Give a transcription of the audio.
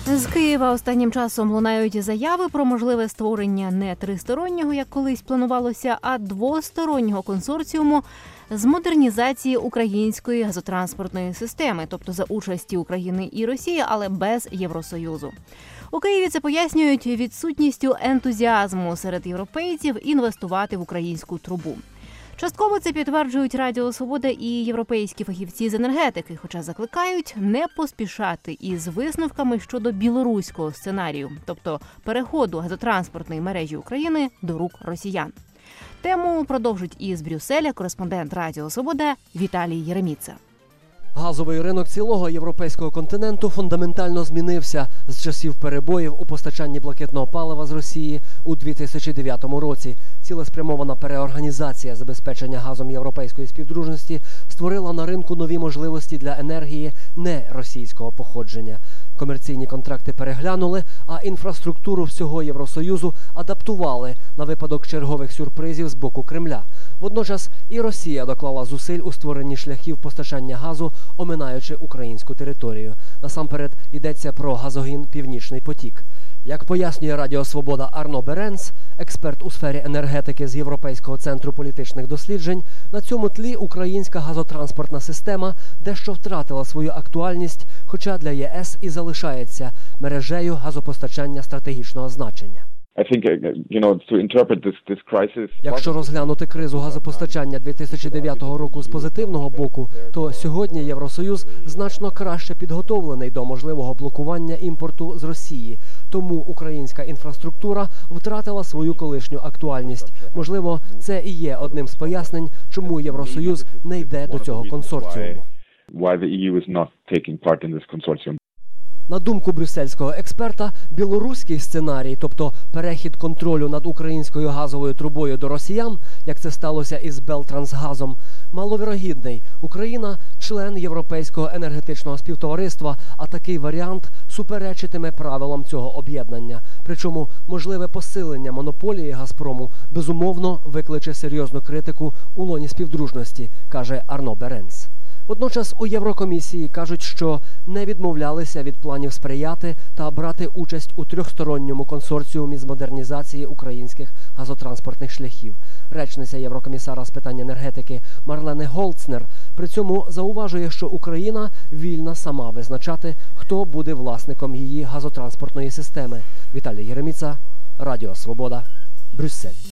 З Києва останнім часом лунають заяви про можливе створення не тристороннього, як колись планувалося, а двостороннього консорціуму з модернізації української газотранспортної системи, тобто за участі України і Росії, але без Євросоюзу. У Києві це пояснюють відсутністю ентузіазму серед європейців інвестувати в українську трубу. Частково це підтверджують Радіо Свобода і європейські фахівці з енергетики, хоча закликають не поспішати із висновками щодо білоруського сценарію, тобто переходу газотранспортної мережі України до рук росіян. Тему продовжить із Брюсселя кореспондент Радіо Свобода Віталій Єреміца. Газовий ринок цілого європейського континенту фундаментально змінився з часів перебоїв у постачанні блакитного палива з Росії у 2009 році. Цілеспрямована переорганізація забезпечення газом європейської співдружності створила на ринку нові можливості для енергії не російського походження. Комерційні контракти переглянули, а інфраструктуру всього Євросоюзу адаптували на випадок чергових сюрпризів з боку Кремля. Водночас і Росія доклала зусиль у створенні шляхів постачання газу, оминаючи українську територію. Насамперед йдеться про газогін «Північний потік». Як пояснює Радіо Свобода Арно Беренс, експерт у сфері енергетики з Європейського центру політичних досліджень, на цьому тлі українська газотранспортна система дещо втратила свою актуальність, хоча для ЄС і залишається мережею газопостачання стратегічного значення. Якщо розглянути кризу газопостачання 2009 року з позитивного боку, то сьогодні Євросоюз значно краще підготовлений до можливого блокування імпорту з Росії. Тому українська інфраструктура втратила свою колишню актуальність. Можливо, це і є одним з пояснень, чому Євросоюз не йде до цього консорціуму. На думку брюссельського експерта, білоруський сценарій, тобто перехід контролю над українською газовою трубою до росіян, як це сталося із Белтрансгазом, маловірогідний. Україна – член Європейського енергетичного співтовариства, а такий варіант суперечитиме правилам цього об'єднання. Причому можливе посилення монополії «Газпрому» безумовно викличе серйозну критику у лоні співдружності, каже Арно Беренс. Водночас у Єврокомісії кажуть, що не відмовлялися від планів сприяти та брати участь у трьохсторонньому консорціумі з модернізації українських газотранспортних шляхів. Речниця Єврокомісара з питань енергетики Марлени Голцнер при цьому зауважує, що Україна вільна сама визначати, хто буде власником її газотранспортної системи. Віталій Єреміца, Радіо Свобода, Брюссель.